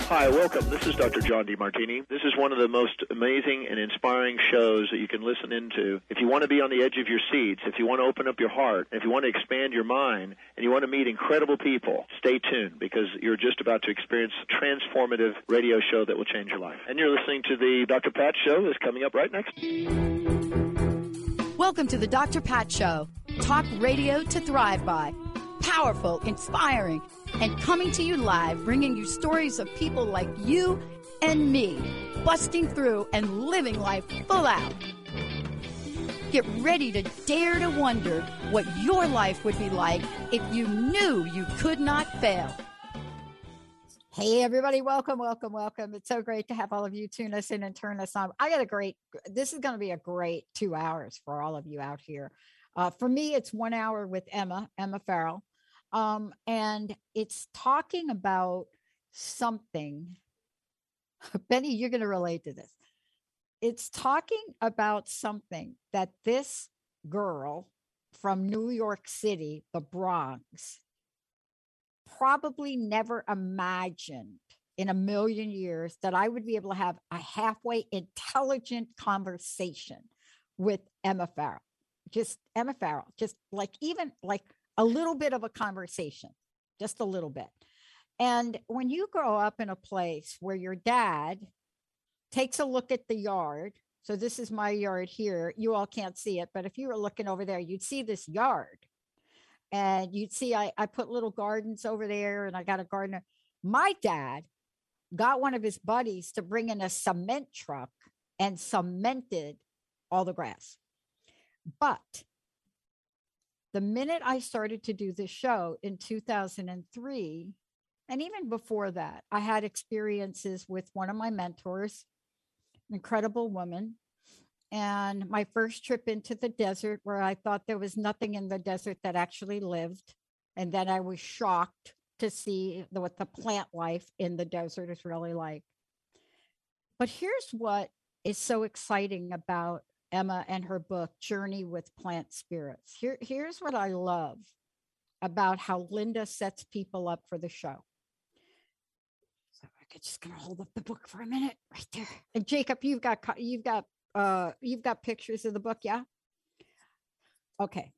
Hi, welcome. This is Dr. John DeMartini. This is one of the most amazing and inspiring shows that you can listen into. If you want to be on the edge of your seats, if you want to open up your heart, if you want to expand your mind, and you want to meet incredible people, stay tuned because you're just about to experience a transformative radio show that will change your life. And you're listening to the Dr. Pat Show that's coming up right next. Welcome to the Dr. Pat Show. Talk radio to thrive by. Powerful, inspiring, and coming to you live, bringing you stories of people like you and me, busting through and living life full out. Get ready to dare to wonder what your life would be like if you knew you could not fail. Hey, everybody. Welcome. It's so great to have all of you tune us in and turn us on. This is going to be a great 2 hours for all of you out here. For me, it's 1 hour with Emma Farrell. And it's talking about something. Benny, you're going to relate to this. It's talking about something that this girl from New York City, the Bronx, probably never imagined in a million years that I would be able to have a halfway intelligent conversation with Emma Farrell. Just even a little bit of a conversation, just a little bit. And when you grow up in a place where your dad takes a look at the yard, so this is my yard here, you all can't see it, but if you were looking over there, you'd see this yard. And you'd see I put little gardens over there, and I got a gardener. My dad got one of his buddies to bring in a cement truck and cemented all the grass. But the minute I started to do this show in 2003, and even before that, I had experiences with one of my mentors, an incredible woman. And my first trip into the desert, where I thought there was nothing in the desert that actually lived. And then I was shocked to see what the plant life in the desert is really like. But here's what is so exciting about Emma and her book, Journey with Plant Spirits. Here's what I love about how Linda sets people up for the show. So I'm just going to hold up the book for a minute right there. And Jacob, you've got pictures of the book, yeah? Okay.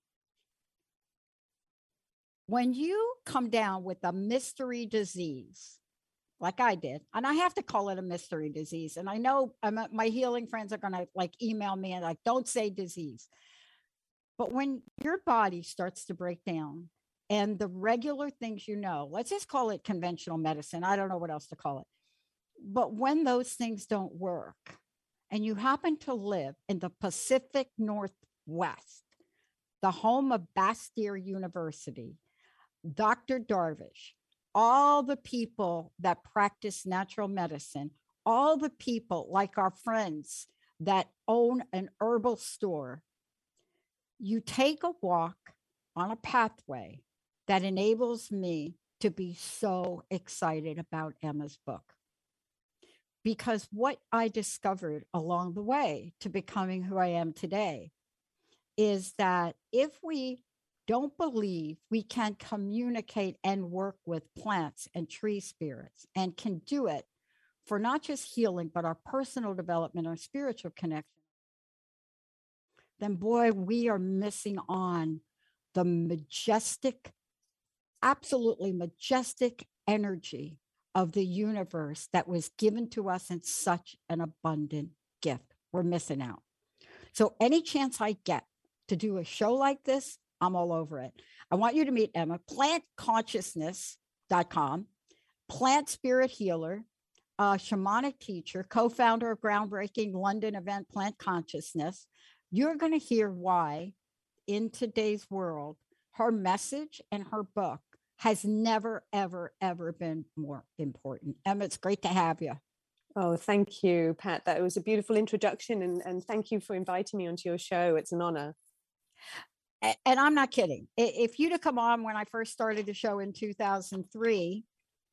When you come down with a mystery disease, like I did, and I have to call it a mystery disease. And I know my healing friends are going to email me and don't say disease. But when your body starts to break down and the regular things, let's just call it conventional medicine. I don't know what else to call it. But when those things don't work and you happen to live in the Pacific Northwest, the home of Bastyr University, Dr. Darvish, all the people that practice natural medicine, all the people like our friends that own an herbal store, you take a walk on a pathway that enables me to be so excited about Emma's book. Because what I discovered along the way to becoming who I am today is that if we don't believe we can communicate and work with plants and tree spirits and can do it for not just healing, but our personal development, our spiritual connection, then boy, we are missing on the majestic, absolutely majestic energy of the universe that was given to us in such an abundant gift. We're missing out. So any chance I get to do a show like this, I'm all over it. I want you to meet Emma, plantconsciousness.com, plant spirit healer, shamanic teacher, co-founder of groundbreaking London event Plant Consciousness. You're going to hear why in today's world, her message and her book has never, ever, ever been more important. Emma, it's great to have you. Oh, thank you, Pat. That was a beautiful introduction. And thank you for inviting me onto your show. It's an honor. And I'm not kidding. If you'd have come on when I first started the show in 2003,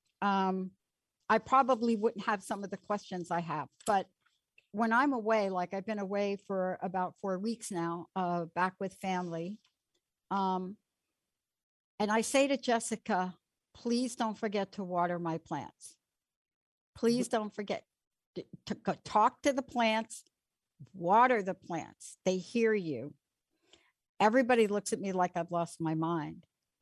I probably wouldn't have some of the questions I have. But when I'm away, like I've been away for about 4 weeks now, back with family, and I say to Jessica, please don't forget to water my plants. Please don't forget to talk to the plants, water the plants. They hear you. Everybody looks at me like I've lost my mind.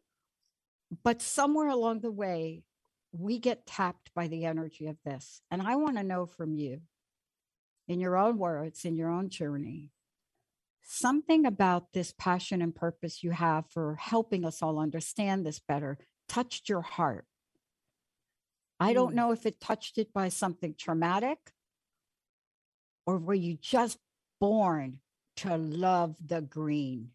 But somewhere along the way, we get tapped by the energy of this. And I want to know from you, in your own words, in your own journey, something about this passion and purpose you have for helping us all understand this better touched your heart. I don't know if it touched it by something traumatic, or were you just born to love the green?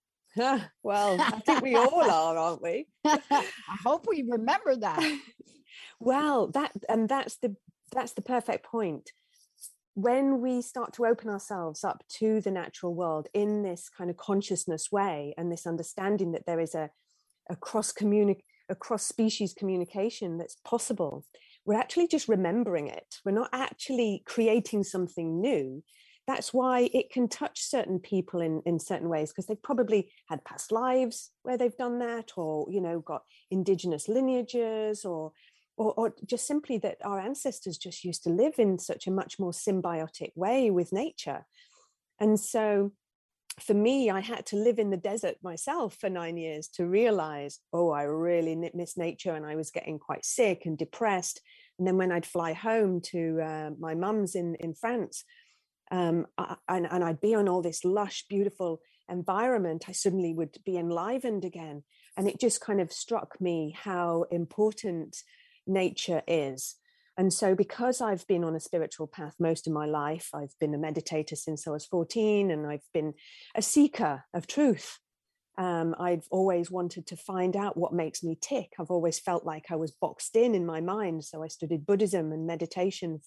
Well, I think we all are, aren't we? I hope we remember that. Well, that's the perfect point. When we start to open ourselves up to the natural world in this kind of consciousness way, and this understanding that there is a cross species communication that's possible, we're actually just remembering it. We're not actually creating something new. That's why it can touch certain people in certain ways, because they've probably had past lives where they've done that, or, you know, got indigenous lineages, or just simply that our ancestors just used to live in such a much more symbiotic way with nature. And so for me, I had to live in the desert myself for 9 years to realize, oh, I really miss nature, and I was getting quite sick and depressed. And then when I'd fly home to my mum's in France, and I'd be on all this lush, beautiful environment, I suddenly would be enlivened again. And it just kind of struck me how important nature is. And so because I've been on a spiritual path most of my life, I've been a meditator since I was 14, and I've been a seeker of truth. I've always wanted to find out what makes me tick. I've always felt like I was boxed in my mind. So I studied Buddhism and meditation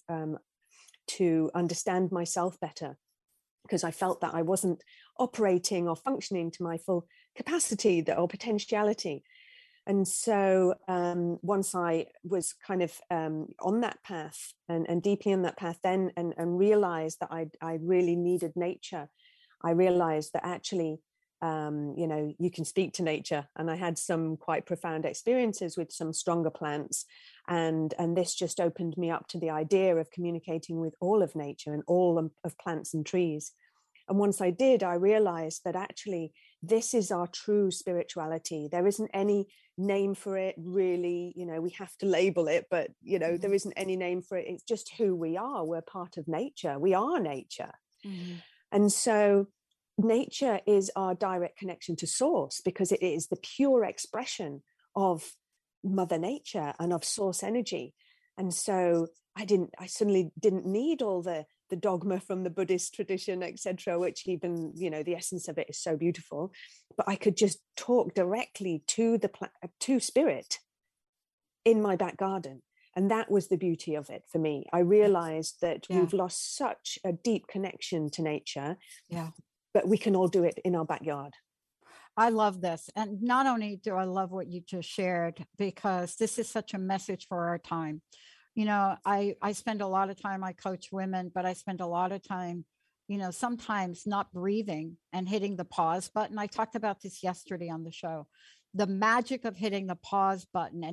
to understand myself better, because I felt that I wasn't operating or functioning to my full capacity or potentiality. And so once I was kind of on that path and deeply on that path then, and realized that I really needed nature, I realized that actually, you know, you can speak to nature. And I had some quite profound experiences with some stronger plants. And this just opened me up to the idea of communicating with all of nature and all of plants and trees. And once I did, I realized that actually this is our true spirituality. There isn't any name for it, really. You know, we have to label it, but, you know, there isn't any name for it. It's just who we are. We're part of nature. We are nature. And so nature is our direct connection to source, because it is the pure expression of Mother Nature and of source energy. And so I suddenly didn't need all the dogma from the Buddhist tradition, etc., which even, you know, the essence of it is so beautiful, but I could just talk directly to to spirit in my back garden. And that was the beauty of it for me. I realized that we've lost such a deep connection to nature, but we can all do it in our backyard. I love this. And not only do I love what you just shared, because this is such a message for our time. You know, I spend a lot of time, I coach women, but I spend a lot of time, you know, sometimes not breathing and hitting the pause button. I talked about this yesterday on the show. The magic of hitting the pause button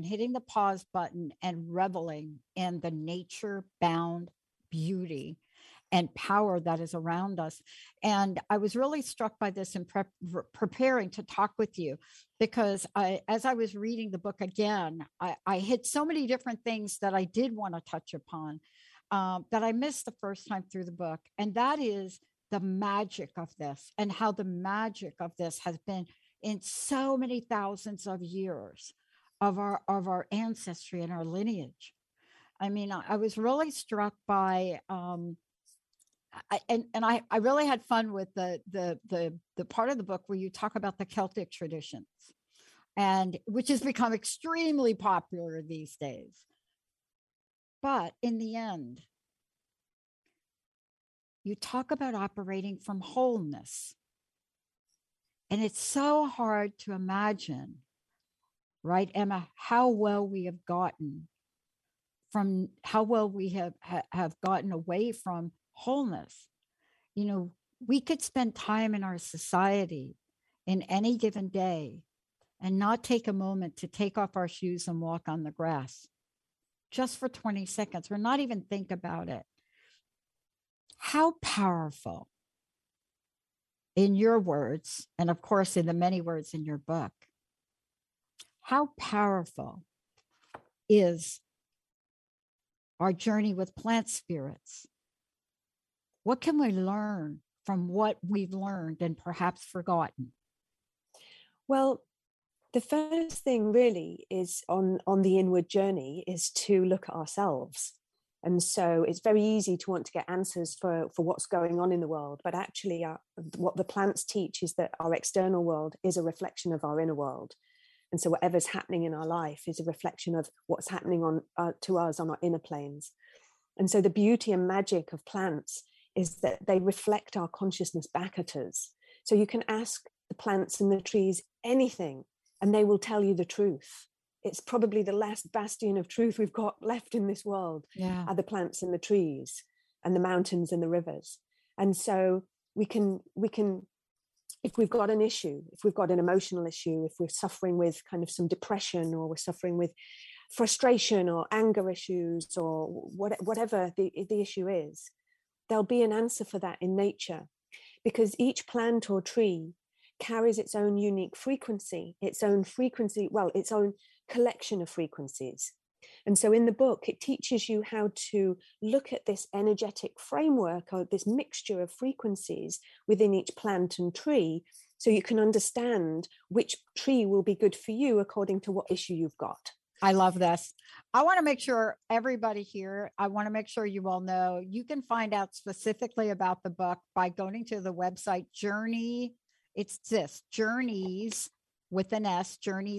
and reveling in the nature bound beauty and power that is around us. And I was really struck by this in preparing to talk with you, because as I was reading the book again, I hit so many different things that I did want to touch upon that I missed the first time through the book. And that is the magic of this, and how the magic of this has been in so many thousands of years of our ancestry and our lineage. I mean, I was really struck by I really had fun with the part of the book where you talk about the Celtic traditions, and which has become extremely popular these days. But in the end, you talk about operating from wholeness. And it's so hard to imagine, right, Emma, how well we have gotten gotten away from wholeness. You know, we could spend time in our society in any given day and not take a moment to take off our shoes and walk on the grass. just for 20 seconds, or not even think about it, how powerful, in your words, and of course in the many words in your book, how powerful is our journey with plant spirits? What can we learn from what we've learned and perhaps forgotten? Well, the first thing really is on the inward journey is to look at ourselves. And so it's very easy to want to get answers for what's going on in the world. But actually, what the plants teach is that our external world is a reflection of our inner world. And so whatever's happening in our life is a reflection of what's happening to us on our inner planes. And so the beauty and magic of plants is that they reflect our consciousness back at us. So you can ask the plants and the trees anything, and they will tell you the truth. It's probably the last bastion of truth we've got left in this world, are the plants and the trees and the mountains and the rivers. And so we can, if we've got an issue, if we've got an emotional issue, if we're suffering with kind of some depression, or we're suffering with frustration or anger issues, or whatever the issue is, there'll be an answer for that in nature, because each plant or tree carries its own unique frequency, its own collection of frequencies. And so in the book, it teaches you how to look at this energetic framework, or this mixture of frequencies within each plant and tree, so you can understand which tree will be good for you according to what issue you've got. I love this. I want to make sure everybody here, I want to make sure you all know you can find out specifically about the book by going to the website Journeys with an S,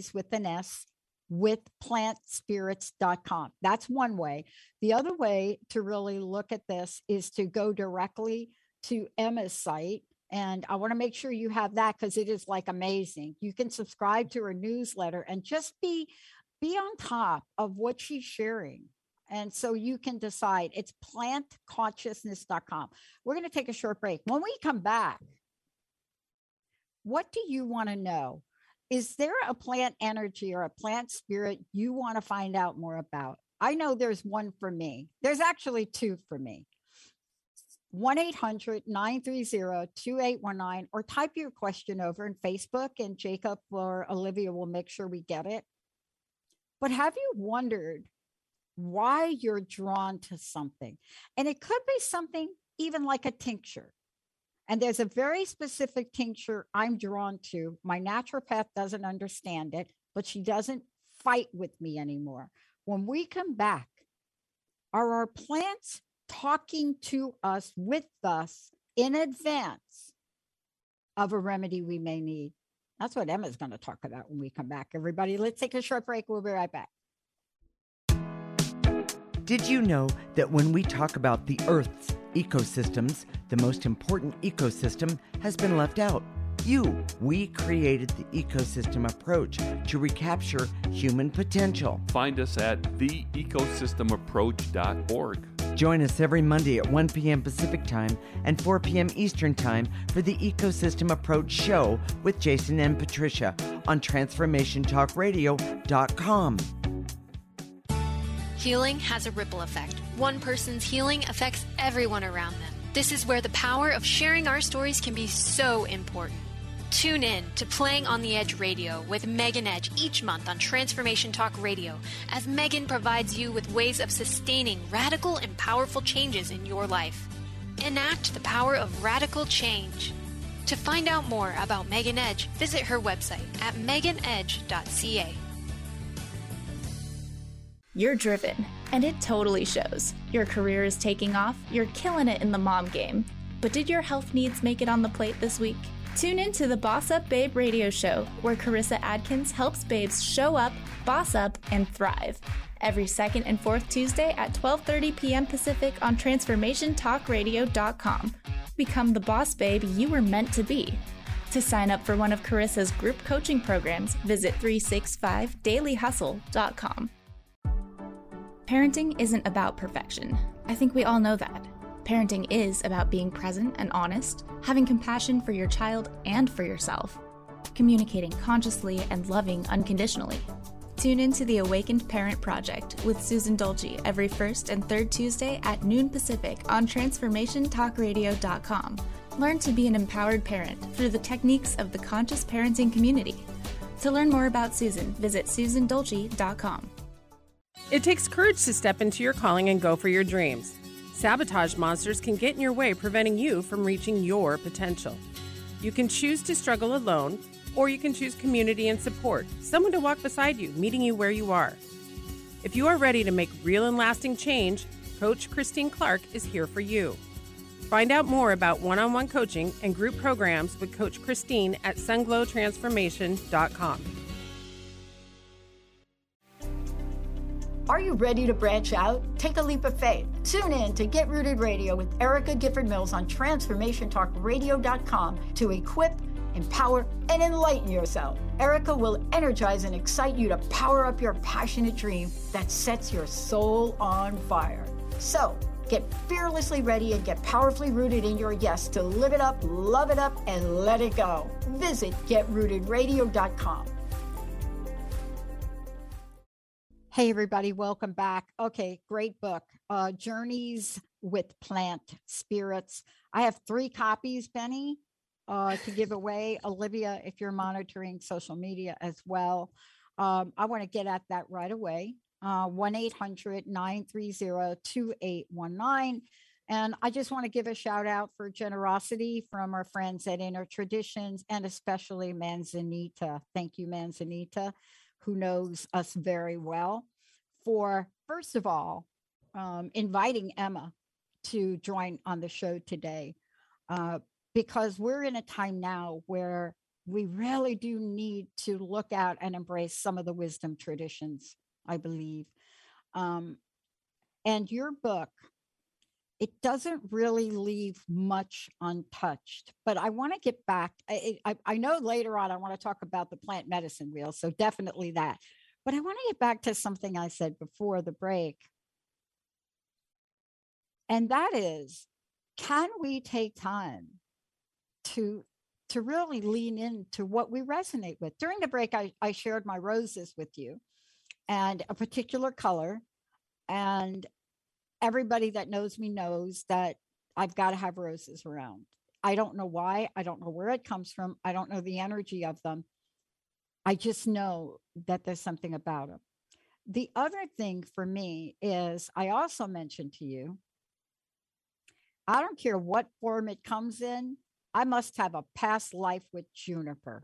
with plantspirits.com. That's one way. The other way to really look at this is to go directly to Emma's site. And I want to make sure you have that, because it is like amazing. You can subscribe to her newsletter and just be on top of what she's sharing. And so you can decide. It's plantconsciousness.com. We're going to take a short break. When we come back, what do you want to know? Is there a plant energy or a plant spirit you want to find out more about? I know there's one for me. There's actually two for me. 1-800-930-2819, or type your question over in Facebook, and Jacob or Olivia will make sure we get it. But have you wondered why you're drawn to something? And it could be something even like a tincture. And there's a very specific tincture I'm drawn to. My naturopath doesn't understand it, but she doesn't fight with me anymore. When we come back, are our plants talking to us, with us, in advance of a remedy we may need? That's what Emma's going to talk about when we come back. Everybody, let's take a short break. We'll be right back. Did you know that when we talk about the Earth's ecosystems, the most important ecosystem has been left out? We created the ecosystem approach to recapture human potential. Find us at theecosystemapproach.org. Join us every Monday at 1 p.m. Pacific Time and 4 p.m. Eastern Time for the Ecosystem Approach Show with Jason and Patricia on TransformationTalkRadio.com. Healing has a ripple effect. One person's healing affects everyone around them. This is where the power of sharing our stories can be so important. Tune in to Playing on the Edge Radio with Megan Edge each month on Transformation Talk Radio, as Megan provides you with ways of sustaining radical and powerful changes in your life. Enact the power of radical change. To find out more about Megan Edge, visit her website at meganedge.ca. You're driven, and it totally shows. Your career is taking off, you're killing it in the mom game. But did your health needs make it on the plate this week? Tune in to the Boss Up Babe radio show, where Carissa Adkins helps babes show up, boss up, and thrive. Every second and fourth Tuesday at 12:30 p.m. Pacific on TransformationTalkRadio.com. Become the boss babe you were meant to be. To sign up for one of Carissa's group coaching programs, visit 365dailyhustle.com. Parenting isn't about perfection. I think we all know that. Parenting is about being present and honest, having compassion for your child and for yourself, communicating consciously and loving unconditionally. Tune into the Awakened Parent Project with Susan Dolce every first and third Tuesday at noon Pacific on TransformationTalkRadio.com. Learn to be an empowered parent through the techniques of the conscious parenting community. To learn more about Susan, visit SusanDolce.com. It takes courage to step into your calling and go for your dreams. Sabotage monsters can get in your way, preventing you from reaching your potential. You can choose to struggle alone, or you can choose community and support, someone to walk beside you, meeting you where you are. If you are ready to make real and lasting change, Coach Christine Clark is here for you. Find out more about one-on-one coaching and group programs with Coach Christine at sunglowtransformation.com. Are you ready to branch out? Take a leap of faith. Tune in to Get Rooted Radio with Erica Gifford Mills on TransformationTalkRadio.com to equip, empower, and enlighten yourself. Erica will energize and excite you to power up your passionate dream that sets your soul on fire. So, get fearlessly ready and get powerfully rooted in your yes to live it up, love it up, and let it go. Visit GetRootedRadio.com. Hey, everybody, welcome back. Okay, great book, Journeys with Plant Spirits. I have 3 copies, Benny, to give away. Olivia, if you're monitoring social media as well, I want to get at that right away. 1-800-930-2819. And I just want to give a shout out for generosity from our friends at Inner Traditions, and especially Manzanita. Thank you, Manzanita, who knows us very well, for, first of all, inviting Emma to join on the show today, because we're in a time now where we really do need to look out and embrace some of the wisdom traditions, I believe. And your book, it doesn't really leave much untouched, but I want to get back. I know later on I want to talk about the plant medicine wheel, so definitely that. But I want to get back to something I said before the break. And that is, can we take time to really lean into what we resonate with? During the break, I shared my roses with you and a particular color. And everybody that knows me knows that I've got to have roses around. I don't know why. I don't know where it comes from. I don't know the energy of them. I just know that there's something about them. The other thing for me is, I also mentioned to you, I don't care what form it comes in, I must have a past life with juniper.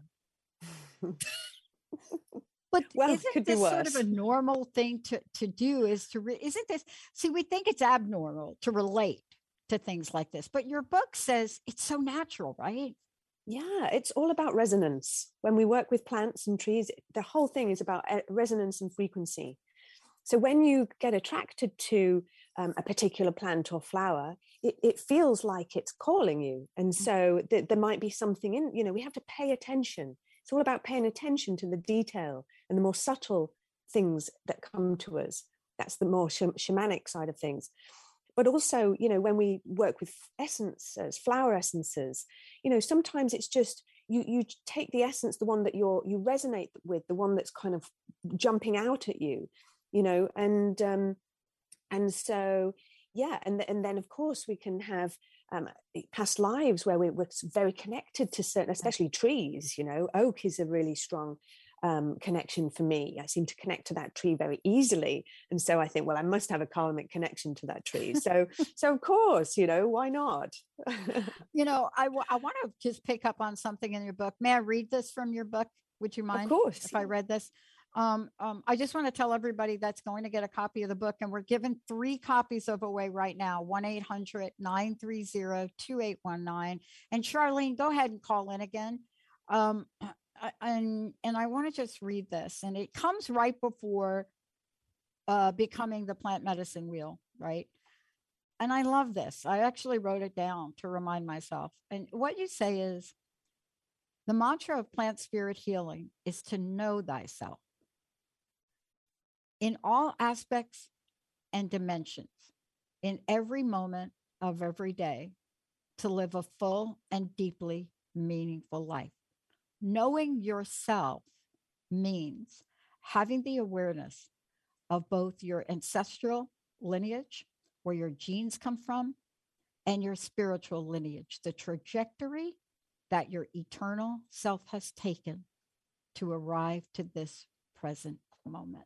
But well, isn't this sort of a normal thing to do? Isn't this, see, we think it's abnormal to relate to things like this, but your book says it's so natural, right? Yeah, it's all about resonance. When we work with plants and trees, the whole thing is about resonance and frequency. So when you get attracted to a particular plant or flower, it feels like it's calling you. And so there might be something in, we have to pay attention. It's all about paying attention to the detail and the more subtle things that come to us. That's the more shamanic side of things. But also, when we work with essences, flower essences, sometimes it's just, you take the essence, the one that you resonate with, the one that's kind of jumping out at you, and so, yeah. And then of course we can have past lives where we're very connected to certain, especially trees, oak is a really strong connection for me. I seem to connect to that tree very easily. And so I think, well, I must have a karmic connection to that tree. So of course, why not? I want to just pick up on something in your book. May I read this from your book? Would you mind? Of course. If I read this? I just want to tell everybody that's going to get a copy of the book, and we're giving 3 copies of away right now, 1-800-930-2819. And Charlene, go ahead and call in again. And I want to just read this, and it comes right before becoming the plant medicine wheel, right? And I love this. I actually wrote it down to remind myself. And what you say is, the mantra of plant spirit healing is to know thyself in all aspects and dimensions, in every moment of every day, to live a full and deeply meaningful life. Knowing yourself means having the awareness of both your ancestral lineage, where your genes come from, and your spiritual lineage, the trajectory that your eternal self has taken to arrive to this present moment.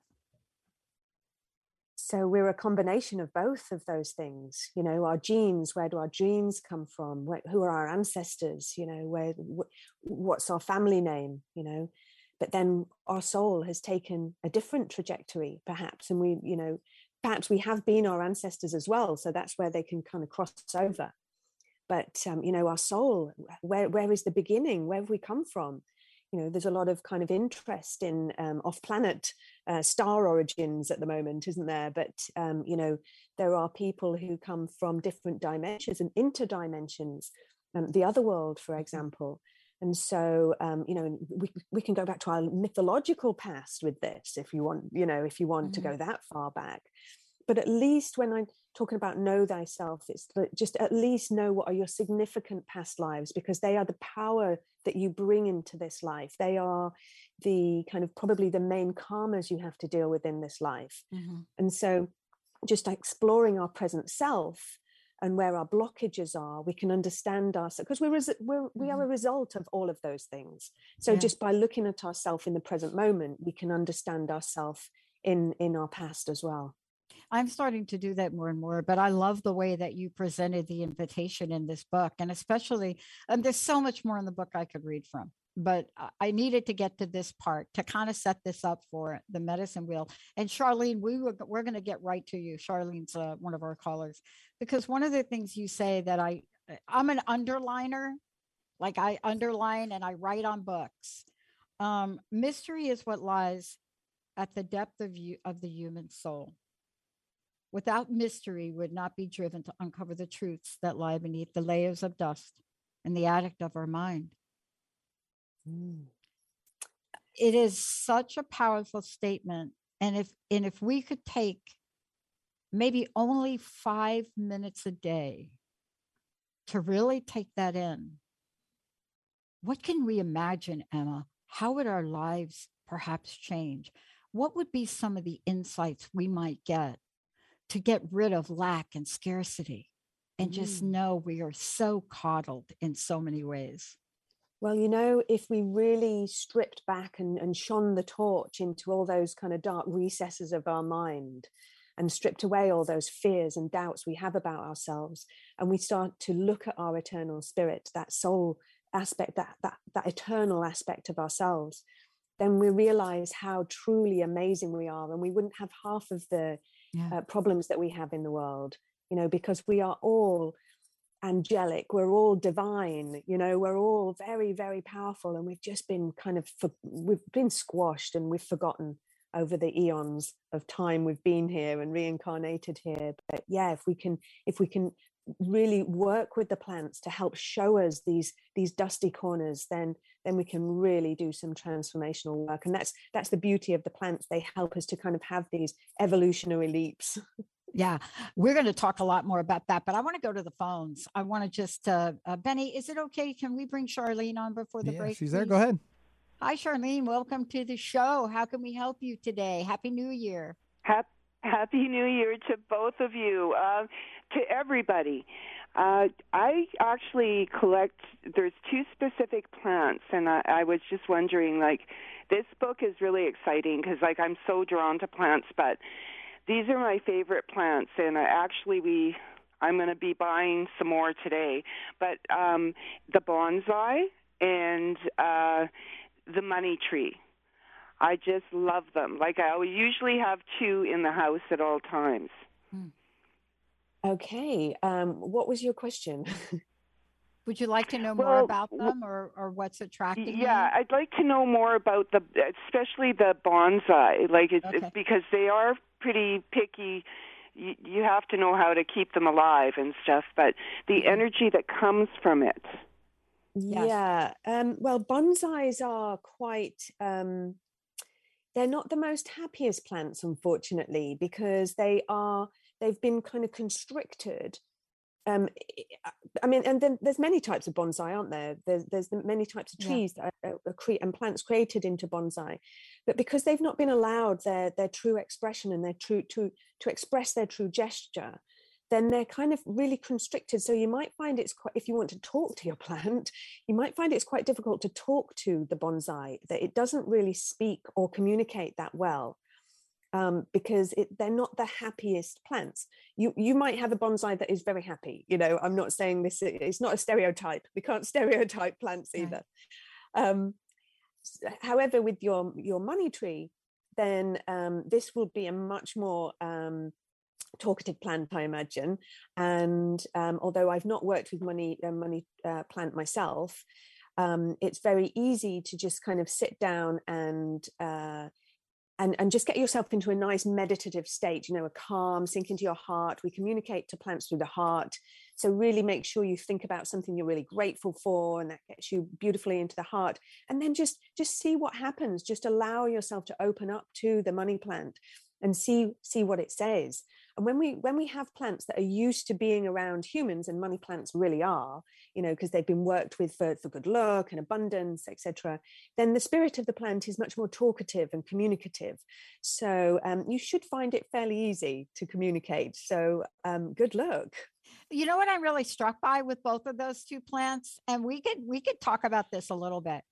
So we're a combination of both of those things. You know, our genes, where do our genes come from? Who are our ancestors? You know, what's our family name? You know, but then our soul has taken a different trajectory, perhaps, and we, you know, perhaps we have been our ancestors as well. So that's where they can kind of cross over. But you know, our soul, where is the beginning? Where have we come from? You know, there's a lot of kind of interest in off-planet star origins at the moment, isn't there? But, you know, there are people who come from different dimensions and interdimensions, the other world, for example. And so, you know, we can go back to our mythological past with this, if you want, you know, if you want to go that far back. But at least when I'm talking about know thyself, it's just at least know what are your significant past lives, because they are the power that you bring into this life. They are the kind of probably the main karmas you have to deal with in this life. And so just exploring our present self and where our blockages are, we can understand ourselves, because we are a result of all of those things. So just by looking at ourselves in the present moment, we can understand ourselves in our past as well. I'm starting to do that more and more, but I love the way that you presented the invitation in this book. And especially, there's so much more in the book I could read from, but I needed to get to this part to kind of set this up for the medicine wheel. And Charlene, we're going to get right to you. Charlene's one of our callers, because one of the things you say that I'm an underliner, like I underline and I write on books. Mystery is what lies at the depth of the human soul. Without mystery, would not be driven to uncover the truths that lie beneath the layers of dust in the attic of our mind. It is such a powerful statement. And if we could take maybe only 5 minutes a day to really take that in, what can we imagine, Emma? How would our lives perhaps change? What would be some of the insights we might get to get rid of lack and scarcity and just know we are so coddled in so many ways? Well, you know, if we really stripped back and shone the torch into all those kind of dark recesses of our mind and stripped away all those fears and doubts we have about ourselves, and we start to look at our eternal spirit, that soul aspect, that eternal aspect of ourselves, then we realize how truly amazing we are, and we wouldn't have half of the problems that we have in the world, you know, because we are all angelic, we're all divine, you know, we're all very, very powerful, and we've just been we've been squashed and we've forgotten over the eons of time we've been here and reincarnated here. But yeah, if we can really work with the plants to help show us these dusty corners, then we can really do some transformational work. And that's the beauty of the plants. They help us to kind of have these evolutionary leaps. Yeah, we're going to talk a lot more about that, but I want to go to the phones. I want to just, Benny, is it okay? Can we bring Charlene on before the break? She's there. Go ahead. Hi, Charlene. Welcome to the show. How can we help you today? Happy New Year. Happy New Year to both of you, to everybody. I actually collect, there's 2 specific plants, and I was just wondering, like, this book is really exciting because, like, I'm so drawn to plants, but these are my favorite plants, and I'm going to be buying some more today. But the bonsai and the money tree, I just love them. Like, I usually have 2 in the house at all times. Okay. What was your question? Would you like to know more about them or what's attracting you? Yeah, I'd like to know more about especially the bonsai. Like, it's because they are pretty picky. You have to know how to keep them alive and stuff, but the energy that comes from it. Yeah. Well, bonsais are quite, they're not the most happiest plants, unfortunately, because they've been kind of constricted I mean, and then there's many types of bonsai, aren't there? There's many types of trees that are and plants created into bonsai, but because they've not been allowed their true expression and their true to express their true gesture, then they're kind of really constricted. So you might find it's quite, if you want to talk to your plant, you might find it's quite difficult to talk to the bonsai, that it doesn't really speak or communicate that well. Because they're not the happiest plants. You might have a bonsai that is very happy. You know, I'm not saying this, it's not a stereotype. We can't stereotype plants either. However, with your money tree, then this will be a much more talkative plant, I imagine. And although I've not worked with money plant myself, it's very easy to just kind of sit down and just get yourself into a nice meditative state, you know, a calm, sink into your heart. We communicate to plants through the heart. So really make sure you think about something you're really grateful for, and that gets you beautifully into the heart. And then just see what happens. Just allow yourself to open up to the money plant and see what it says. And when we have plants that are used to being around humans, and money plants really are, you know, because they've been worked with for good luck and abundance, etc., then the spirit of the plant is much more talkative and communicative. So you should find it fairly easy to communicate. So good luck. You know what I'm really struck by with both of those two plants, and we could talk about this a little bit.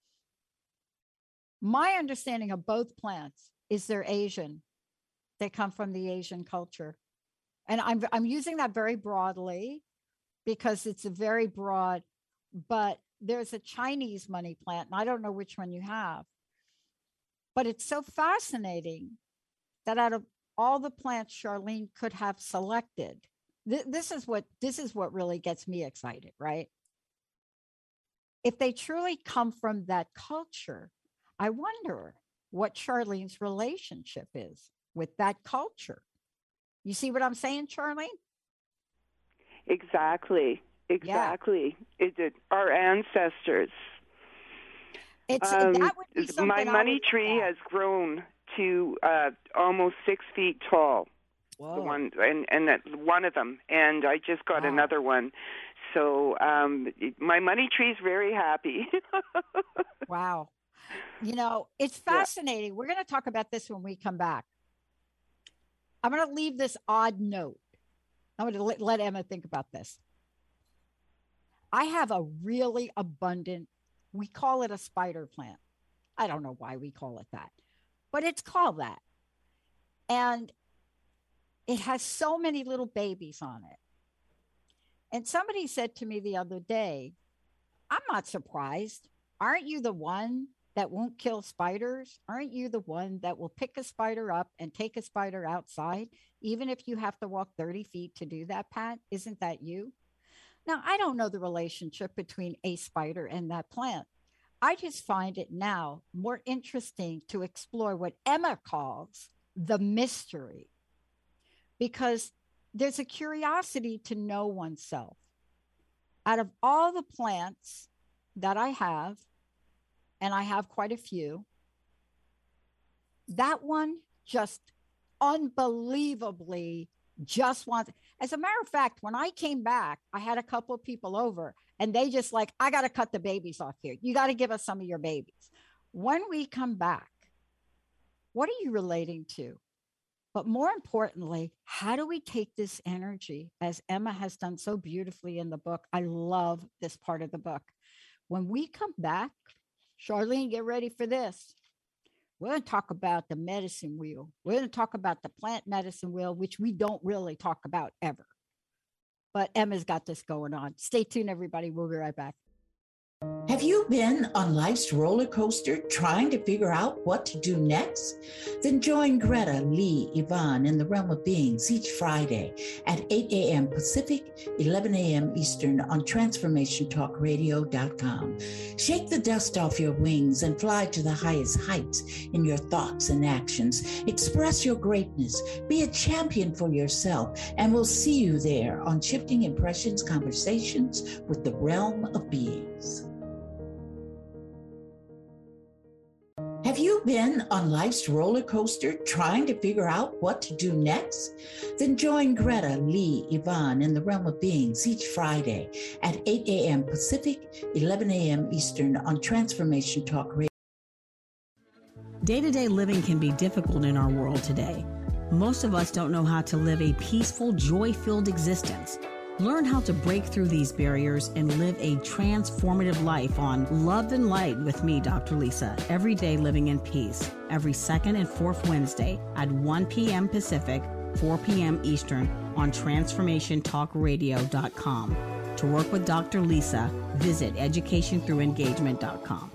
My understanding of both plants is they're Asian. They come from the Asian culture. And I'm using that very broadly because it's a very broad, but there's a Chinese money plant, and I don't know which one you have. But it's so fascinating that out of all the plants Charlene could have selected, this is what really gets me excited, right? If they truly come from that culture, I wonder what Charlene's relationship is with that culture. You see what I'm saying, Charlene? Exactly. Yeah. Our ancestors. That would be something. My money tree has grown to almost 6 feet tall. Whoa. The one and that one of them, and I just got another one. So my money tree is very happy. Wow. You know, it's fascinating. Yeah. We're going to talk about this when we come back. I'm going to leave this odd note. I'm going to let Emma think about this. I have a really abundant, we call it a spider plant. I don't know why we call it that, but it's called that. And it has so many little babies on it. And somebody said to me the other day, I'm not surprised. Aren't you the one that won't kill spiders? Aren't you the one that will pick a spider up and take a spider outside, even if you have to walk 30 feet to do that, Pat? Isn't that you? Now, I don't know the relationship between a spider and that plant. I just find it now more interesting to explore what Emma calls the mystery, because there's a curiosity to know oneself. Out of all the plants that I have, and I have quite a few, that one just unbelievably just wants. As a matter of fact, when I came back, I had a couple of people over, and they just like, I got to cut the babies off here. You got to give us some of your babies. When we come back, what are you relating to? But more importantly, how do we take this energy, as Emma has done so beautifully in the book? I love this part of the book. When we come back, Charlene, get ready for this. We're going to talk about the medicine wheel. We're going to talk about the plant medicine wheel, which we don't really talk about ever. But Emma's got this going on. Stay tuned, everybody. We'll be right back. Have you been on life's roller coaster trying to figure out what to do next? Then join Greta, Lee, Yvonne in the Realm of Beings each Friday at 8 a.m. Pacific, 11 a.m. Eastern on TransformationTalkRadio.com. Shake the dust off your wings and fly to the highest heights in your thoughts and actions. Express your greatness. Be a champion for yourself, and we'll see you there on Shifting Impressions Conversations with the Realm of Beings. Have you been on life's roller coaster trying to figure out what to do next? Then join Greta, Lee, Yvonne in the Realm of Beings each Friday at 8 a.m. Pacific, 11 a.m. Eastern on Transformation Talk Radio. Day-to-day living can be difficult in our world today. Most of us don't know how to live a peaceful, joy-filled existence. Learn how to break through these barriers and live a transformative life on Love and Light with me, Dr. Lisa, every day living in peace, every second and fourth Wednesday at 1 p.m. Pacific, 4 p.m. Eastern on TransformationTalkRadio.com. To work with Dr. Lisa, visit EducationThroughEngagement.com.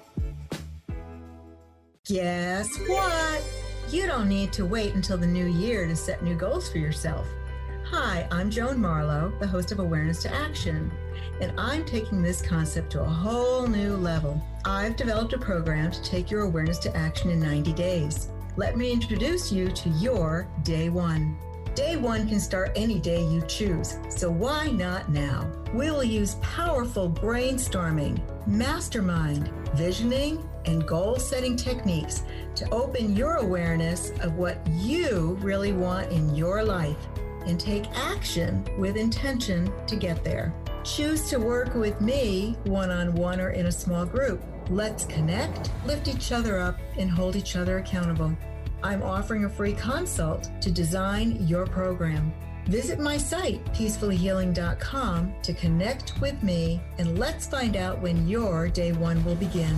Guess what? You don't need to wait until the new year to set new goals for yourself. Hi, I'm Joan Marlowe, the host of Awareness to Action, and I'm taking this concept to a whole new level. I've developed a program to take your awareness to action in 90 days. Let me introduce you to your Day One. Day One can start any day you choose, so why not now? We will use powerful brainstorming, mastermind, visioning, and goal-setting techniques to open your awareness of what you really want in your life and take action with intention to get there. Choose to work with me one-on-one or in a small group. Let's connect, lift each other up, and hold each other accountable. I'm offering a free consult to design your program. Visit my site, peacefullyhealing.com, to connect with me, and let's find out when your Day One will begin.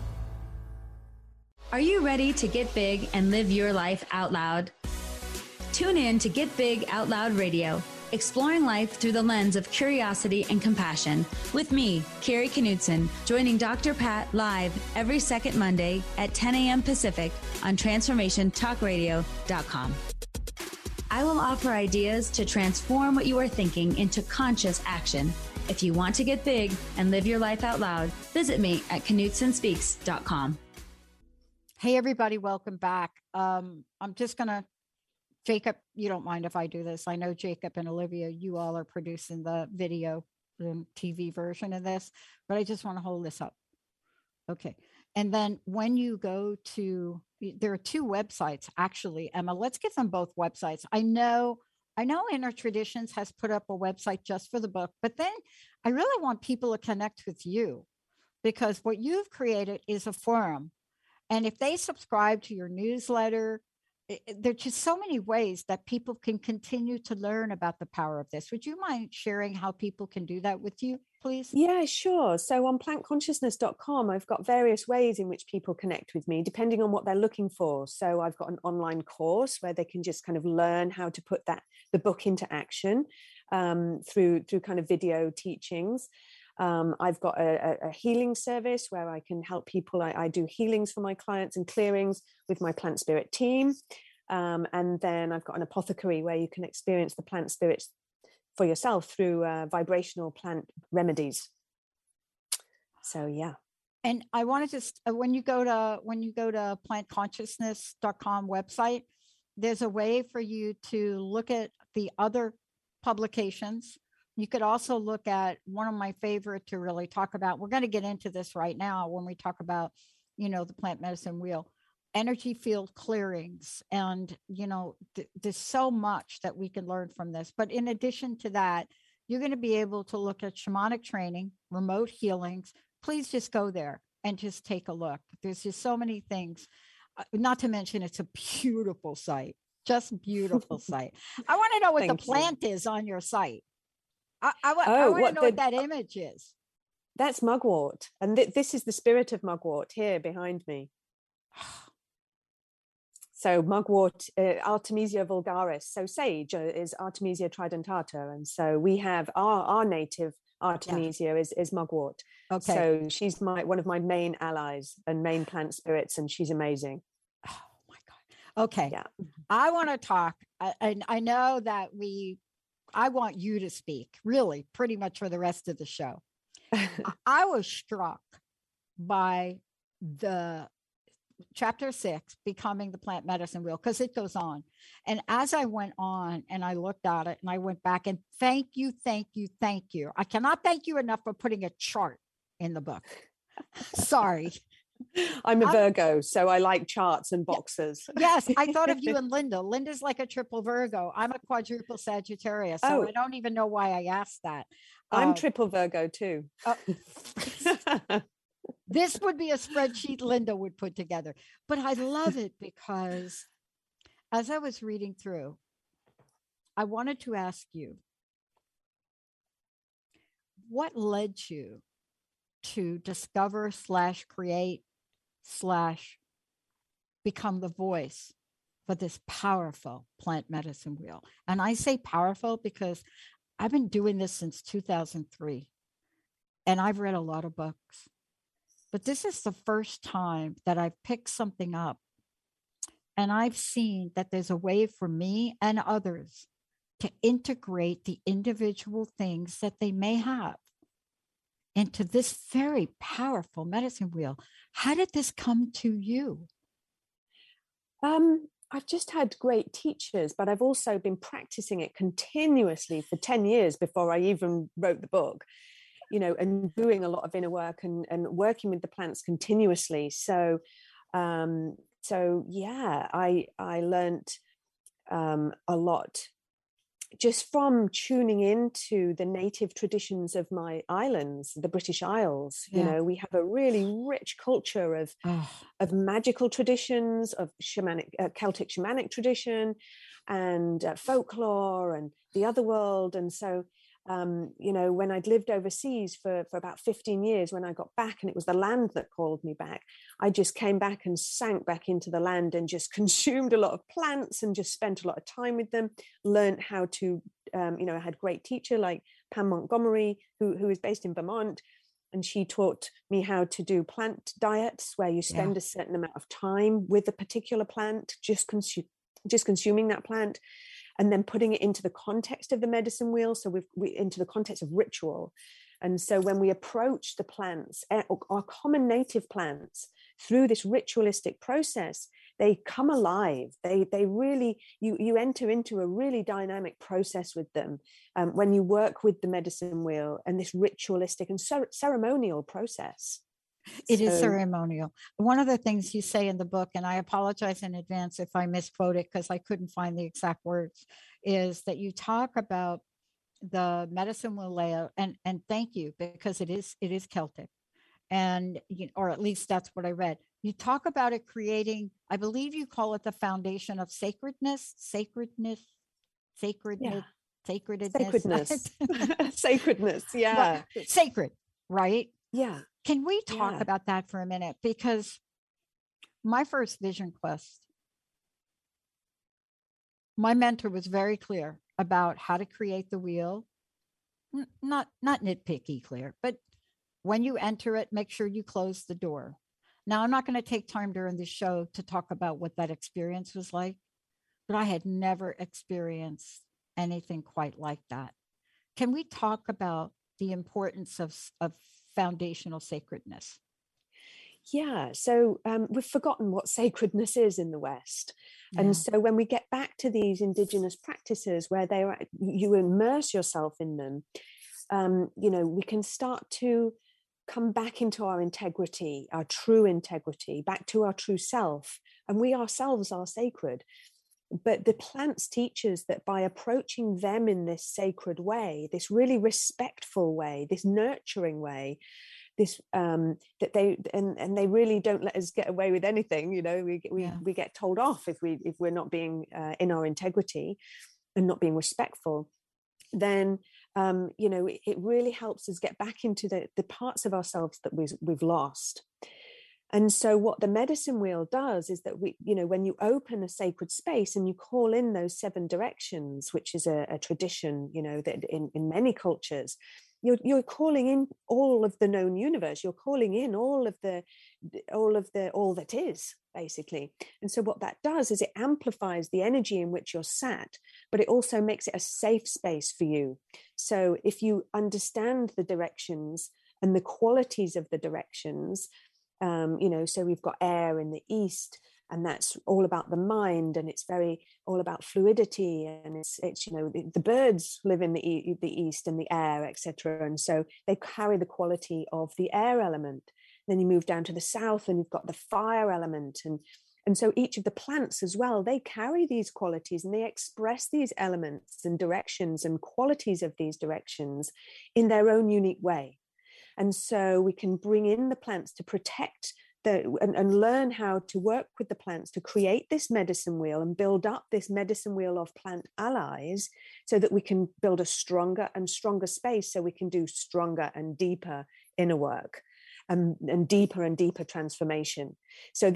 Are you ready to get big and live your life out loud? Tune in to Get Big Out Loud Radio, exploring life through the lens of curiosity and compassion, with me, Carrie Knudsen, joining Dr. Pat live every second Monday at 10 a.m. Pacific on TransformationTalkRadio.com. I will offer ideas to transform what you are thinking into conscious action. If you want to get big and live your life out loud, visit me at KnudsenSpeaks.com. Hey, everybody, welcome back. I'm just going to, Jacob, you don't mind if I do this. I know Jacob and Olivia, you all are producing the video and TV version of this, but I just want to hold this up. Okay. And then when you go to, there are two websites, actually, Emma, let's give them both websites. I know Inner Traditions has put up a website just for the book, but then I really want people to connect with you, because what you've created is a forum. And if they subscribe to your newsletter, there's just so many ways that people can continue to learn about the power of this. Would you mind sharing how people can do that with you, please? Yeah, sure. So on plantconsciousness.com, I've got various ways in which people connect with me, depending on what they're looking for. So I've got an online course where they can just kind of learn how to put the book into action through kind of video teachings. I've got a healing service where I can help people. I do healings for my clients and clearings with my plant spirit team. And then I've got an apothecary where you can experience the plant spirits for yourself through vibrational plant remedies. So, yeah. And I wanted to, when you go to plantconsciousness.com website, there's a way for you to look at the other publications. You could also look at one of my favorite to really talk about. We're going to get into this right now when we talk about, the plant medicine wheel, energy field clearings. And, there's so much that we can learn from this. But in addition to that, you're going to be able to look at shamanic training, remote healings. Please just go there and just take a look. There's just so many things, not to mention it's a beautiful site, just beautiful site. I want to know what the plant is on your site. I want to know what that image is. That's mugwort. And this is the spirit of mugwort here behind me. So mugwort, Artemisia vulgaris. So sage is Artemisia tridentata. And so we have our native Artemisia is mugwort. Okay. So she's one of my main allies and main plant spirits, and she's amazing. Oh my God. Okay. Yeah. I want to talk. And I know that I want you to speak, really, pretty much for the rest of the show. I was struck by the chapter 6, Becoming the Plant Medicine Wheel, because it goes on. And as I went on and I looked at it and I went back, and thank you. I cannot thank you enough for putting a chart in the book. Sorry. I'm a Virgo, so I like charts and boxes. Yes, I thought of you and Linda. Linda's like a triple Virgo. I'm a quadruple Sagittarius, so I don't even know why I asked that. I'm triple Virgo too. This would be a spreadsheet Linda would put together. But I love it because as I was reading through, I wanted to ask you, what led you to discover / create / become the voice for this powerful plant medicine wheel? And I say powerful because I've been doing this since 2003, and I've read a lot of books, but this is the first time that I've picked something up and I've seen that there's a way for me and others to integrate the individual things that they may have into this very powerful medicine wheel. How did this come to you? I've just had great teachers, but I've also been practicing it continuously for 10 years before I even wrote the book, and doing a lot of inner work and working with the plants continuously. So yeah, I learned a lot just from tuning into the native traditions of my islands, the British Isles. We have a really rich culture of magical traditions, of Celtic shamanic tradition, and folklore and the other world. And so, when I'd lived overseas for about 15 years, when I got back and it was the land that called me back, I just came back and sank back into the land and just consumed a lot of plants and just spent a lot of time with them, learned how to, I had a great teacher like Pam Montgomery, who is based in Vermont, and she taught me how to do plant diets where you spend a certain amount of time with a particular plant, just consuming that plant, and then putting it into the context of the medicine wheel. So we into the context of ritual. And so when we approach the plants, our common native plants, through this ritualistic process, they come alive. They really, you enter into a really dynamic process with them when you work with the medicine wheel and this ritualistic and ceremonial process. It is ceremonial. One of the things you say in the book, and I apologize in advance if I misquote it because I couldn't find the exact words, is that you talk about the medicine wheel layout, and thank you, because it is Celtic, and or at least that's what I read. You talk about it creating, I believe you call it the foundation of sacredness, sacredness, yeah, sacred, right? Yeah. Can we talk about that for a minute? Because my first vision quest, my mentor was very clear about how to create the wheel. Not nitpicky clear, but when you enter it, make sure you close the door. Now, I'm not going to take time during the show to talk about what that experience was like, but I had never experienced anything quite like that. Can we talk about the importance of foundational sacredness? Yeah, so we've forgotten what sacredness is in the West. And so when we get back to these indigenous practices where you immerse yourself in them, we can start to come back into our integrity, our true integrity, back to our true self. And we ourselves are sacred. But the plants teach us that by approaching them in this sacred way, this really respectful way, this nurturing way, this that they really don't let us get away with anything. We get told off if we're not being in our integrity and not being respectful. Then it really helps us get back into the parts of ourselves that we've lost. And so what the medicine wheel does is that when you open a sacred space and you call in those 7 directions, which is a tradition, that in many cultures, you're calling in all of the known universe. You're calling in all that is, basically. And so what that does is it amplifies the energy in which you're sat, but it also makes it a safe space for you. So if you understand the directions and the qualities of the directions, so we've got air in the east, and that's all about the mind, and it's very all about fluidity, and it's the birds live in the east and the air, etc. And so they carry the quality of the air element. Then you move down to the south and you've got the fire element. And so each of the plants as well, they carry these qualities and they express these elements and directions and qualities of these directions in their own unique way. And so we can bring in the plants to protect and learn how to work with the plants to create this medicine wheel and build up this medicine wheel of plant allies so that we can build a stronger and stronger space so we can do stronger and deeper inner work. And deeper and deeper transformation. So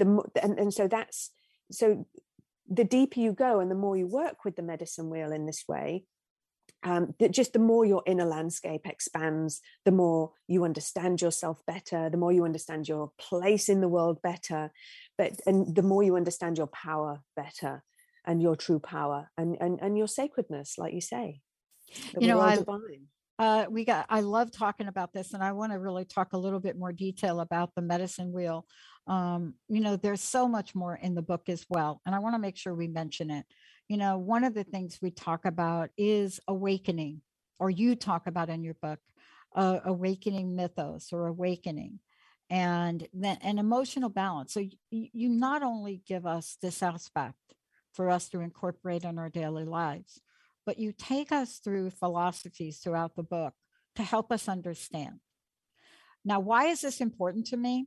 so the deeper you go and the more you work with the medicine wheel in this way, just the more your inner landscape expands, the more you understand yourself better, the more you understand your place in the world better, and the more you understand your power better and your true power and your sacredness, like you say. Divine. I love talking about this, and I want to really talk a little bit more detail about the medicine wheel. There's so much more in the book as well, and I want to make sure we mention it. One of the things we talk about is awakening, or you talk about in your book, awakening mythos or awakening, and then an emotional balance. So you not only give us this aspect for us to incorporate in our daily lives, but you take us through philosophies throughout the book to help us understand. Now, why is this important to me?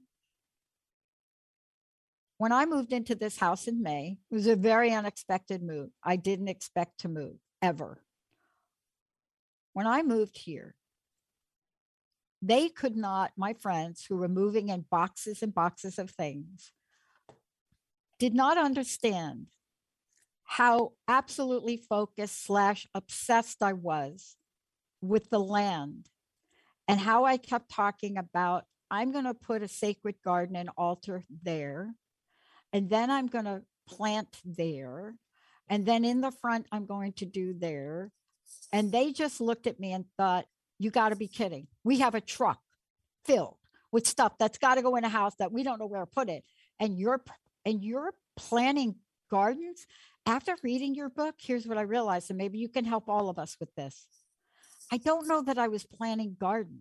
When I moved into this house in May, it was a very unexpected move. I didn't expect to move, ever. When I moved here, they could not, my friends who were moving in boxes and boxes of things, did not understand how absolutely focused / obsessed I was with the land, and how I kept talking about, I'm going to put a sacred garden and altar there, and then I'm going to plant there, and then in the front, I'm going to do there. And they just looked at me and thought, you got to be kidding. We have a truck filled with stuff that's got to go in a house that we don't know where to put it. And you're planting gardens. After reading your book, here's what I realized, and maybe you can help all of us with this. I don't know that I was planting gardens.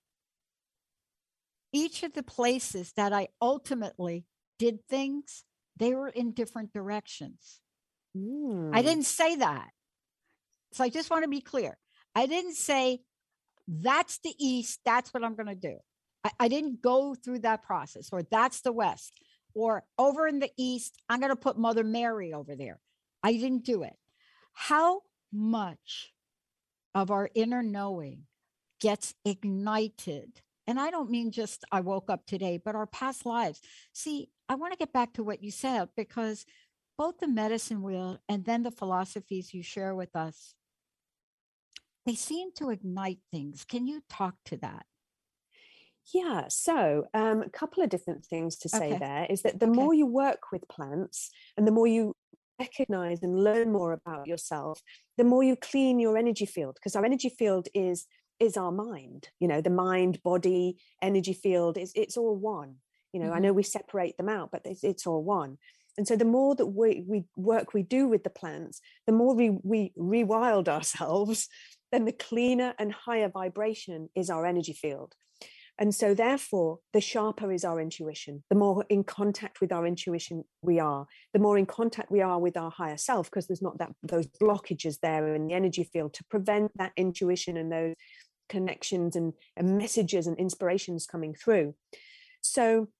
Each of the places that I ultimately did things, they were in different directions. I didn't say that. So I just want to be clear. I didn't say, that's the east, that's what I'm going to do. I didn't go through that process, or that's the west, or over in the east, I'm going to put Mother Mary over there. I didn't do it. How much of our inner knowing gets ignited? And I don't mean just I woke up today, but our past lives. See, I want to get back to what you said, because both the medicine wheel and then the philosophies you share with us, they seem to ignite things. Can you talk to that? Yeah, so a couple of different things to say there is that the more you work with plants and the more you recognize and learn more about yourself, the more you clean your energy field, because our energy field is our mind. The mind, body, energy field it's all one. I know we separate them out, but it's all one. And so the more that we do with the plants, the more we rewild ourselves, then the cleaner and higher vibration is our energy field. And so therefore, the sharper is our intuition. The more in contact with our intuition we are, the more in contact we are with our higher self, because there's not those blockages there in the energy field to prevent that intuition and those connections and messages and inspirations coming through. So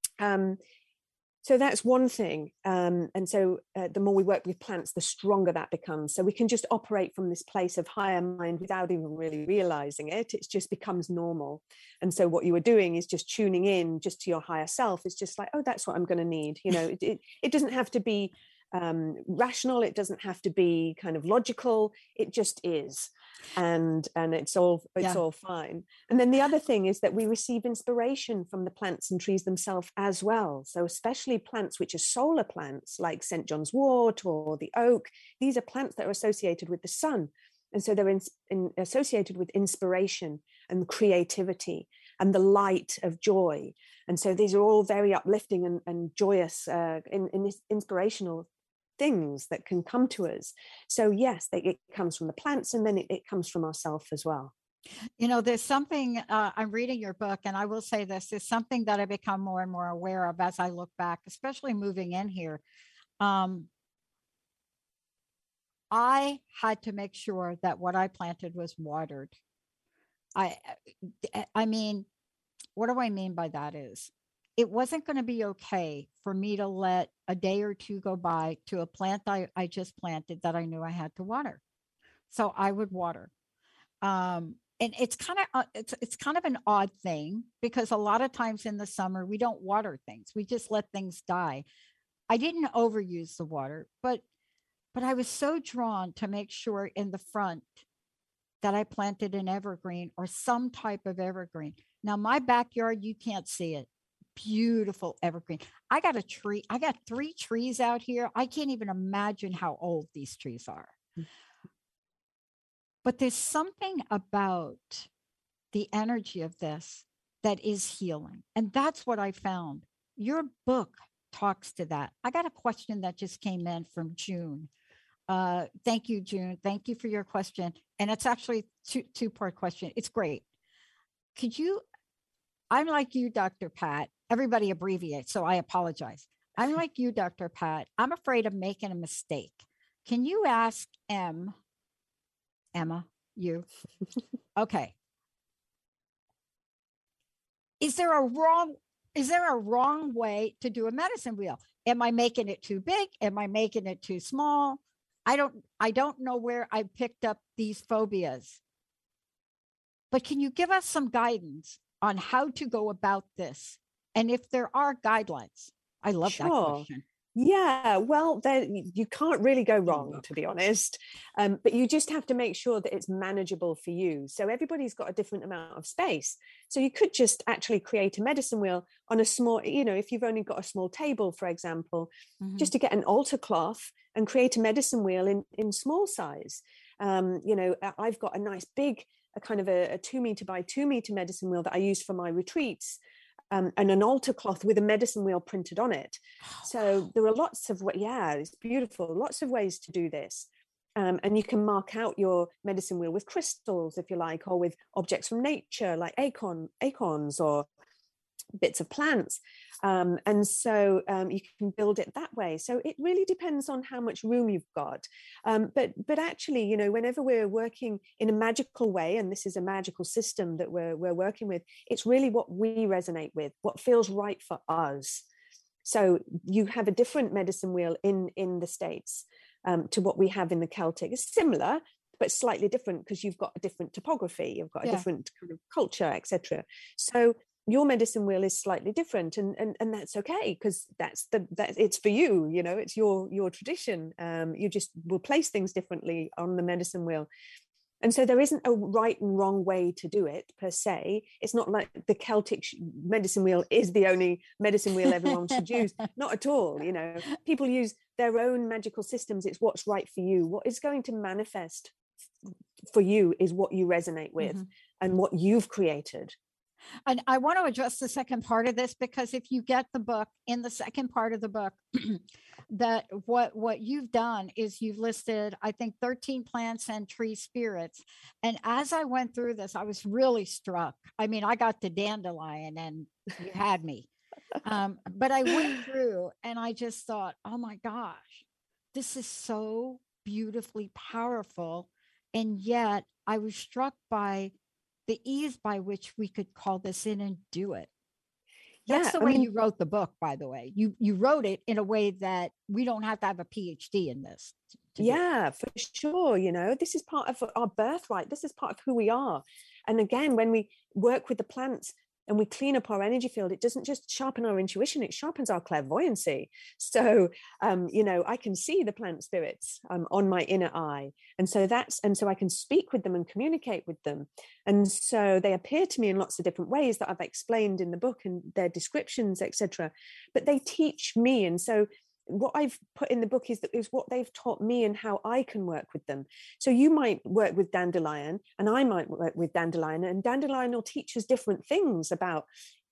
that's one thing. And so the more we work with plants, the stronger that becomes. So we can just operate from this place of higher mind without even really realizing it. It just becomes normal. And so what you are doing is just tuning in just to your higher self. It's just like, oh, that's what I'm going to need. It doesn't have to be rational. It doesn't have to be kind of logical. It just is. And it's all fine. And then the other thing is that we receive inspiration from the plants and trees themselves as well. So especially plants which are solar plants like St. John's wort or the oak, these are plants that are associated with the sun. And so they're associated with inspiration and creativity and the light of joy. And so these are all very uplifting and joyous, inspirational things that can come to us. So yes, it comes from the plants, and then it comes from ourselves as well. You know, there's something, I'm reading your book, and I will say this, is something that I become more and more aware of as I look back, especially moving in here. I had to make sure that what I planted was watered. I mean, what do I mean by that is, it wasn't going to be okay for me to let a day or two go by to a plant I just planted that I knew I had to water. So I would water. And it's kind of an odd thing, because a lot of times in the summer we don't water things. We just let things die. I didn't overuse the water, but I was so drawn to make sure in the front that I planted an evergreen or some type of evergreen. Now, my backyard, you can't see it. Beautiful evergreen. I got 3 trees out here. I can't even imagine how old these trees are. But there's something about the energy of this that is healing. And that's what I found. Your book talks to that. I got a question that just came in from June. Thank you, June. Thank you for your question. And it's actually two-part question. It's great. I'm like you, Dr. Pat. Everybody abbreviates, so I apologize. I'm like you, Dr. Pat. I'm afraid of making a mistake. Can you ask Emma, you? Okay. Is there a wrong way to do a medicine wheel? Am I making it too big? Am I making it too small? I don't know where I picked up these phobias. But can you give us some guidance on how to go about this? And if there are guidelines? I love that question. Yeah, well, you can't really go wrong, to be honest. But you just have to make sure that it's manageable for you. So everybody's got a different amount of space. So you could just actually create a medicine wheel on a small, if you've only got a small table, for example, just to get an altar cloth and create a medicine wheel in small size. I've got a nice big, a kind of a 2 meter by 2 meter medicine wheel that I use for my retreats. And an altar cloth with a medicine wheel printed on it. So there are it's beautiful, lots of ways to do this. And you can mark out your medicine wheel with crystals, if you like, or with objects from nature, like acorns or bits of plants. And so you can build it that way. So it really depends on how much room you've got. But actually, whenever we're working in a magical way, and this is a magical system that we're working with, it's really what we resonate with, what feels right for us. So you have a different medicine wheel in the States to what we have in the Celtic. It's similar, but slightly different, because you've got a different topography, you've got a different kind of culture, etc. So your medicine wheel is slightly different, and that's okay, because that's it's for you, it's your tradition. You just will place things differently on the medicine wheel. And so there isn't a right and wrong way to do it per se. It's not like the Celtic medicine wheel is the only medicine wheel everyone should use. Not at all. People use their own magical systems. It's what's right for you. What is going to manifest for you is what you resonate with and what you've created. And I want to address the second part of this, because if you get the book, in the second part of the book, that what you've done is you've listed, I think, 13 plants and tree spirits. And as I went through this, I was really struck. I mean, I got to dandelion and you had me. But I went through and I just thought, oh my gosh, this is so beautifully powerful. And yet I was struck by the ease by which we could call this in and do it. That's the way you wrote the book, by the way. You wrote it in a way that we don't have to have a PhD in this. For sure. This is part of our birthright. This is part of who we are. And again, when we work with the plants and we clean up our energy field, it doesn't just sharpen our intuition, it sharpens our clairvoyancy. So, I can see the plant spirits on my inner eye. And so I can speak with them and communicate with them. And so they appear to me in lots of different ways that I've explained in the book and their descriptions, etc. But they teach me. And so what I've put in the book is what they've taught me and how I can work with them. So you might work with dandelion and I might work with dandelion, and dandelion will teach us different things about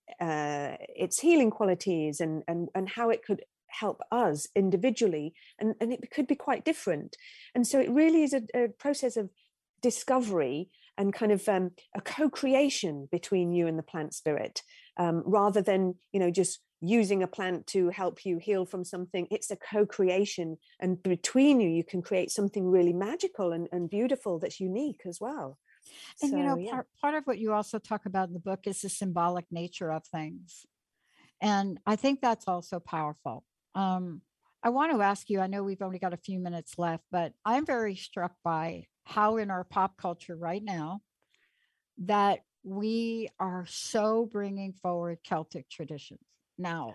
its healing qualities and how it could help us individually. And it could be quite different. And so it really is a process of discovery and kind of a co-creation between you and the plant spirit, rather than, just using a plant to help you heal from something. It's a co-creation, and between you can create something really magical and beautiful that's unique as well. And So, part of what you also talk about in the book is the symbolic nature of things, and I think that's also powerful. I want to ask you, I know we've only got a few minutes left, but I'm very struck by how in our pop culture right now that we are so bringing forward Celtic traditions. Now,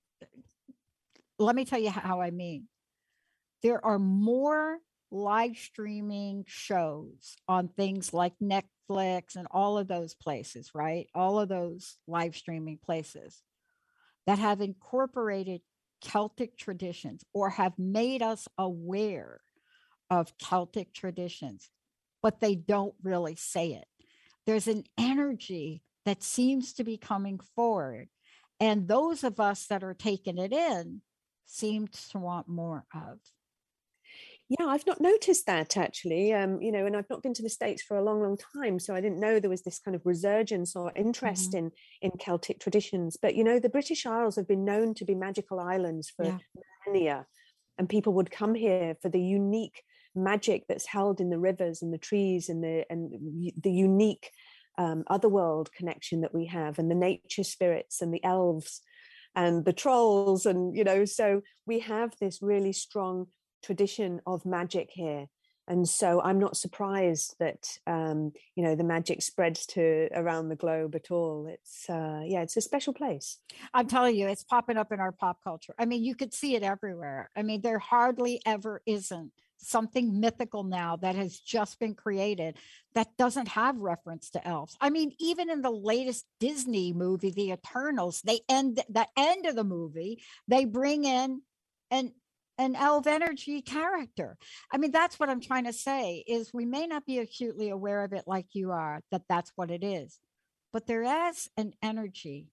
let me tell you how I mean. There are more live streaming shows on things like Netflix and all of those places, right? All of those live streaming places that have incorporated Celtic traditions or have made us aware of Celtic traditions, but they don't really say it. There's an energy that seems to be coming forward, and those of us that are taking it in seem to want more of. Yeah, I've not noticed that actually, and I've not been to the States for a long, long time, so I didn't know there was this kind of resurgence or interest in Celtic traditions. But, the British Isles have been known to be magical islands for millennia, and people would come here for the unique magic that's held in the rivers and the trees and the unique otherworld connection that we have, and the nature spirits and the elves and the trolls, and so we have this really strong tradition of magic here. And so I'm not surprised that the magic spreads to around the globe at all. It's it's a special place. I'm telling you, it's popping up in our pop culture. I mean, you could see it everywhere. I mean, there hardly ever isn't something mythical now that has just been created that doesn't have reference to elves. I mean, even in the latest Disney movie, The Eternals, the end of the movie, they bring in an elf energy character. I mean, that's what I'm trying to say, is we may not be acutely aware of it like you are, that's what it is, but there is an energy.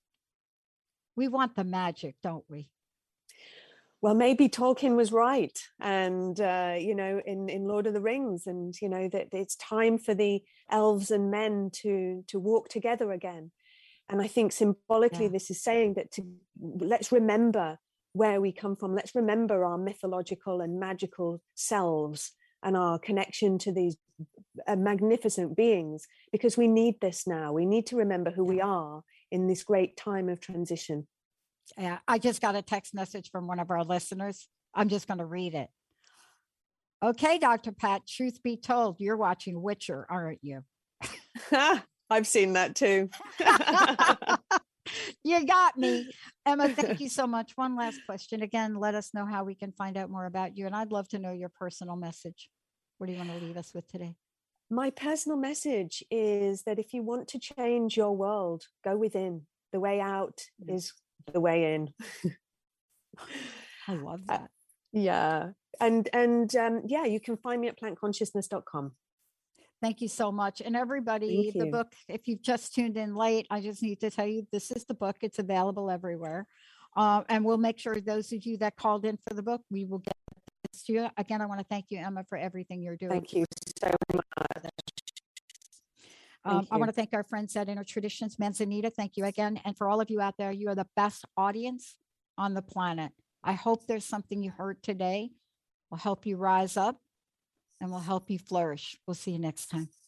We want the magic, don't we? Well, maybe Tolkien was right, and in Lord of the Rings, and that it's time for the elves and men to walk together again. And I think symbolically, this is saying that let's remember where we come from. Let's remember our mythological and magical selves and our connection to these magnificent beings, because we need this now. We need to remember who we are in this great time of transition. Yeah, I just got a text message from one of our listeners. I'm just going to read it. Okay, Dr. Pat, truth be told, you're watching Witcher, aren't you? I've seen that too. You got me. Emma, thank you so much. One last question. Again, let us know how we can find out more about you. And I'd love to know your personal message. What do you want to leave us with today? My personal message is that if you want to change your world, go within. The way out is the way in. I love that. Yeah. And you can find me at plantconsciousness.com. Thank you so much. And everybody, the book, if you've just tuned in late, I just need to tell you, this is the book. It's available everywhere. And we'll make sure those of you that called in for the book, we will get this to you. Again, I want to thank you, Emma, for everything you're doing. Thank you so much. I want to thank our friends at Inner Traditions, Manzanita. Thank you again. And for all of you out there, you are the best audience on the planet. I hope there's something you heard today will help you rise up and will help you flourish. We'll see you next time.